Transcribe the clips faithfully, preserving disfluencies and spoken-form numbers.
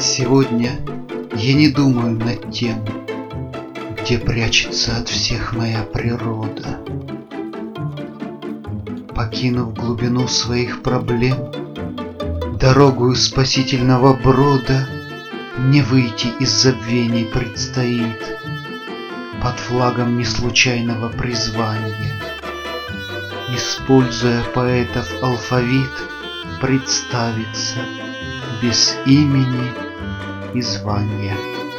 Сегодня я не думаю над тем, где прячется от всех моя природа. Покинув глубину своих проблем, дорогою спасительного брода мне выйти из забвений предстоит под флагом неслучайного призвания. Используя поэтов алфавит, представиться без имени и звания.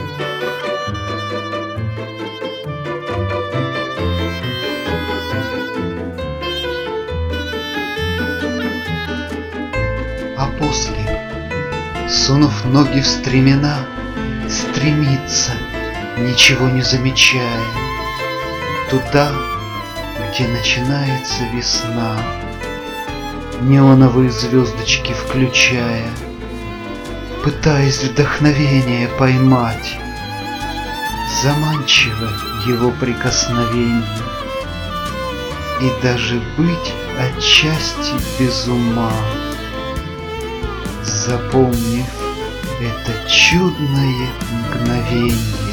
А после, сунув ноги в стремена, стремиться, ничего не замечая, туда, где начинается весна, неоновые звездочки включая, пытаясь вдохновение поймать, заманчиво его прикосновение, и даже быть отчасти без ума, запомнив это чудное мгновенье.